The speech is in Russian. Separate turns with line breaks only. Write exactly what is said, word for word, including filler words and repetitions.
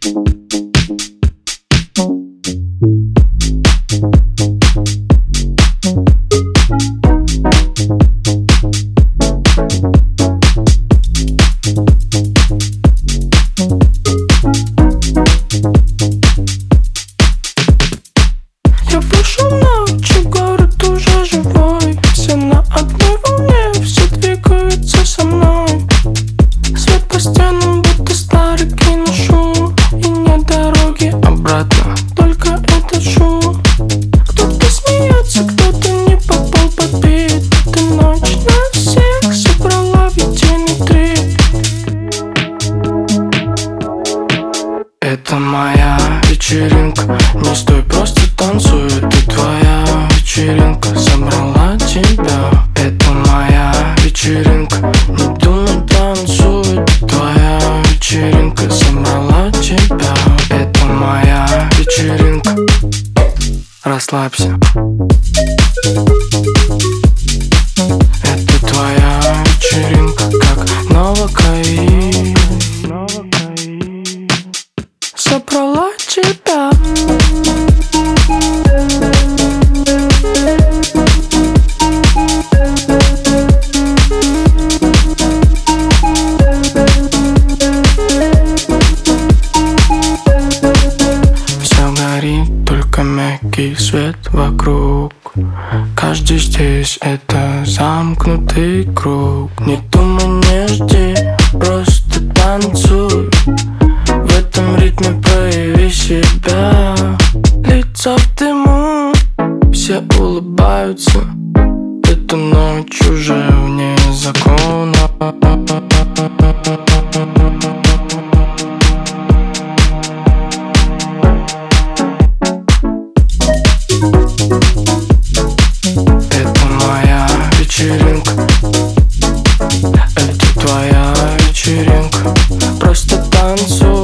Я вышел ночью, город уже живой. Все на одной волне, все двигаются со мной. Свет по стенам, будто старый киношум. И нет дороги обратно, только этот шум. Кто-то смеется, кто-то не попал под бит. Эта ночь на всех собрала в единый трip. Это моя вечеринка, не стой, просто танцуй. Это твоя вечеринка, собрала тебя. Это моя вечеринка, не думай, танцуй. Это твоя вечеринка, собрала тебя. Это моя вечеринка, расслабься. Это твоя вечеринка, как новокаин. Собрала тебя. Все горит, только мягкий свет вокруг. Каждый здесь это замкнутый круг. Не думай, не жди, просто танцуй. В этом ритме прояви себя. Лица в дыму, все улыбаются. Эта ночь уже вне закона. Это моя вечеринка, это твоя вечеринка. Просто танцуй.